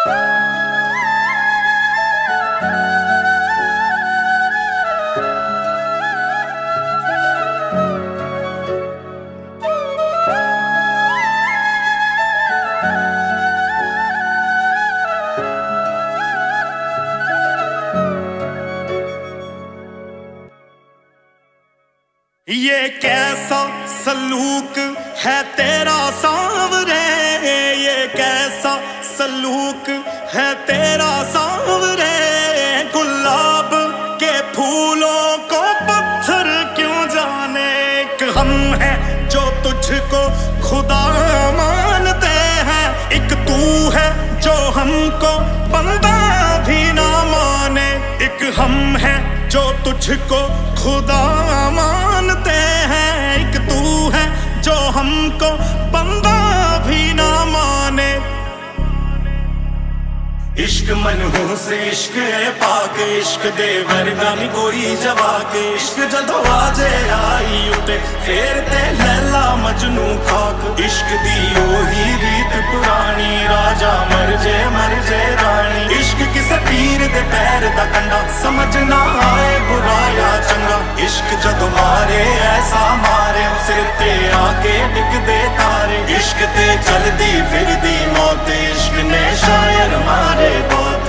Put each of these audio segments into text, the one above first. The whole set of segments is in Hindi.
ये कैसा सलूक है तेरा सांवरे, ये कैसा सलूक है तेरा सांवरे। गुलाब के फूलों को पत्थर क्यों जाने, एक हम है जो तुझको खुदा मानते हैं, एक तू है जो हमको बंदा भी ना माने। एक हम है जो तुझको खुदा मानते हैं, एक तू है जो हमको बंदा भी ना माने। इश्क मनहूस इश्क है पाक, इश्क दे वर्गा नी कोई जवाक। इश्क जदों आजे आई उते फेर ते लैला मजनू खाक। इश्क दी ओही रीत पुरानी, राजा मर जे रानी। इश्क किसे पीर दे पैर दा कंडा, समझ ना आए बुरा या चंगा। इश्क जदों मारे ऐसा मारे, सिर ते आके टिक दे तारे। इश्क ते चलदी फिरदी मौत, इश्क ने शायर मारे बहुत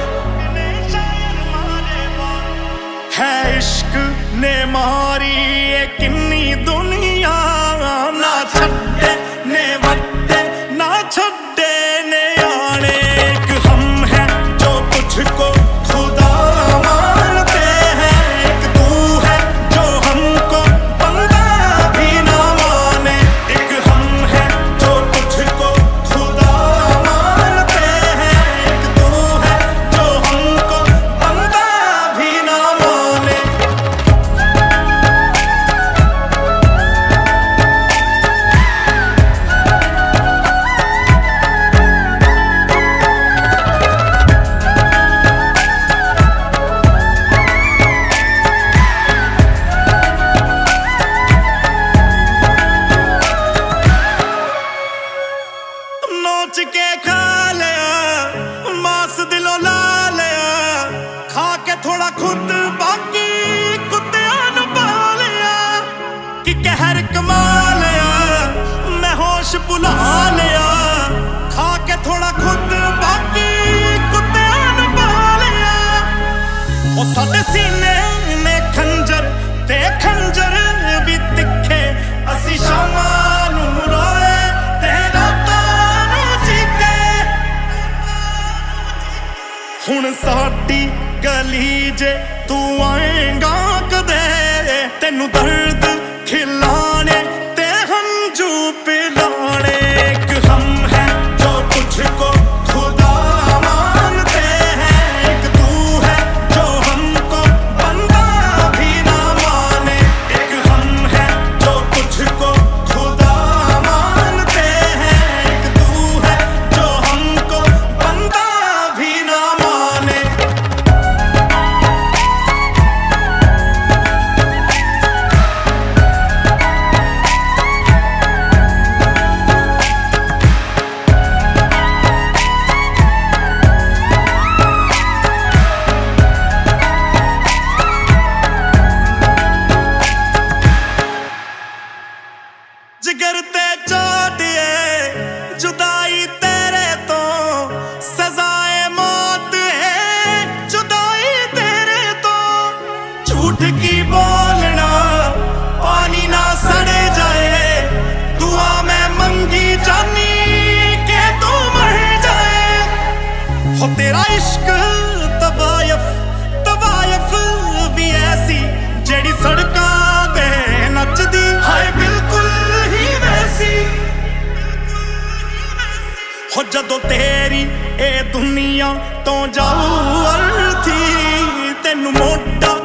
है। इश्क ने मारी ये किन्नी दुनिया, ना छड्डे ने वड्डे ना छड्डे ने आने। एक हम है जो तुझको खुदा मानते हैं, एक तू है जो हमको बंदा भी ना माने। एक हम है जो तुझको खुदा मानते हैं, एक तू है जो हमको बंदा भी ना माने। नोच के खा लिया मांस दिलों ला लिया, खा के थोड़ा खुद बाकी कुत्तियां नु पा लिया। कि कहर कमा लिया मैं होश भुला लिया, खा के थोड़ा खुद बाकी कुत्तियां नु पा लिया। ओ साडे सीने में खंजर ते खंजर भी तिखे, असी शामां नू रोए ते रातां नू चीके। हुण साडी गली जे तू आएगा कदे, तेनू दर्द खिलाने ते हंजू पिलाने। एक हम है जो तुझको खुदा मानते हैं, एक तू है जो हमको बंदा भी ना माने। एक हम है जो तुझको खुदा मानते हैं, एक तू है जो हमको बंदा भी ना माने। जिगर ते चोटिए जुदाई तेरे तो, सजाए मौत है जुदाई तेरे तो। झूठ की बोलना पानी ना सड़े जाए, दुआ मैं मंगी जानी के तू मर जाए। हो तेरा इश्क तवायफ तवायफ भी ऐसी, जेड़ी सड़कां ते नचदी हाय बिल्कुल ही वैसी। हो जदों तेरी ए दुनिया तो जाऊं अर्थी, तेनू मोटा